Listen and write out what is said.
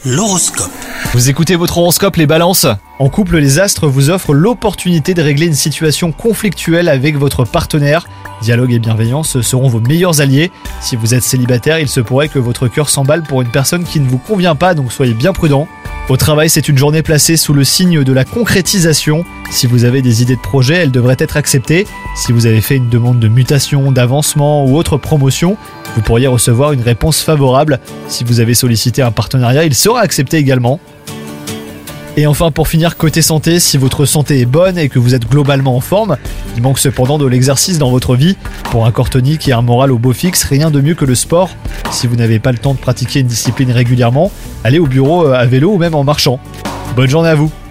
L'horoscope. Vous écoutez votre horoscope les balances ? En couple, les astres vous offrent l'opportunité de régler une situation conflictuelle avec votre partenaire. Dialogue et bienveillance seront vos meilleurs alliés. Si vous êtes célibataire, il se pourrait que votre cœur s'emballe pour une personne qui ne vous convient pas, donc soyez bien prudent. Au travail, c'est une journée placée sous le signe de la concrétisation. Si vous avez des idées de projet, elles devraient être acceptées. Si vous avez fait une demande de mutation, d'avancement ou autre promotion, vous pourriez recevoir une réponse favorable. Si vous avez sollicité un partenariat, il sera accepté également. Et enfin, pour finir, côté santé, si votre santé est bonne et que vous êtes globalement en forme, il manque cependant de l'exercice dans votre vie. Pour un corps tonique et un moral au beau fixe, rien de mieux que le sport. Si vous n'avez pas le temps de pratiquer une discipline régulièrement, allez au bureau à vélo ou même en marchant. Bonne journée à vous!